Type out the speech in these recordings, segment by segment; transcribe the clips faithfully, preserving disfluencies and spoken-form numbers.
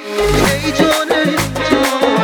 ای جان ای جان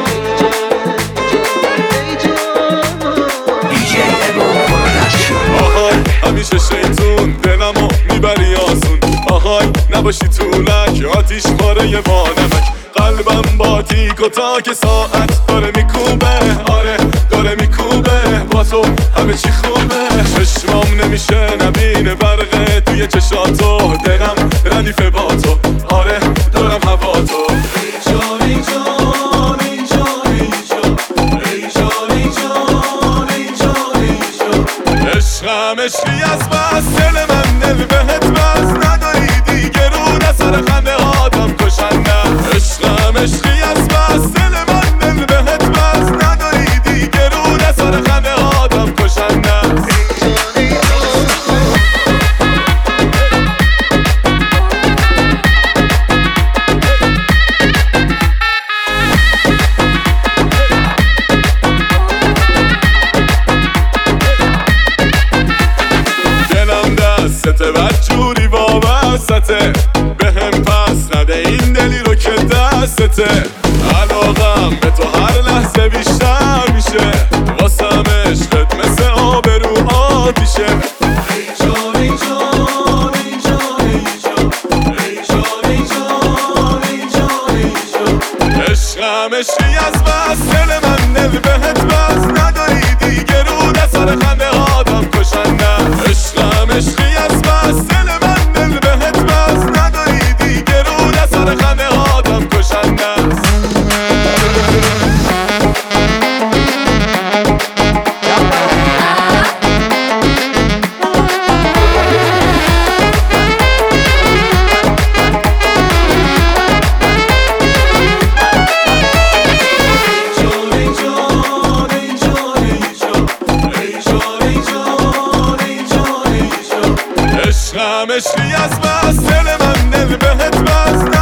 ای جان دی جی امام پروداکشن. آهای همیشه شیطون دلمو میبری آسون، آهای نباشی طولک آتیش پاره وانمک، قلبم با تیک و تاک ساعت داره میکوبه، آره داره میکوبه، با تو همه چی خوبه، چشمام نمیشه نبینه برقه توی چشاتو، دلم ردیفه با تو، آره دارم هوا تو. ای جان ای جان ای جان ای جان ای جان ای جان ای جان ای جان، عشقم عشقی از بس دل من دل بهت بس، نداری دیگه رو نسر خنده آدم کشنده، عشقم عشقی از بس دل من دل بهت بس، نداری دیگه رو نسر خنده آدم کشنده. دستته بدجوری وابستته بهم پس نده این دلی رو که دستته، علاقم به تو هر لحظه بیشتر میشه، واسم عشقت مثل آب رو آتیشه. ای جان ای جان ای جان ای جان ای جان ای جان ای جان ای جان، عشقم عشقی از بس دل من دل بهت بس، نداری دیگه رو نسر خنده آدم کشنده، عشقم عشقی از بس دل من دل بهت بس، نداری دیگه رو نسر خنده آدم کشنده. عشقم عشقی از بس دل من دل بهت بس،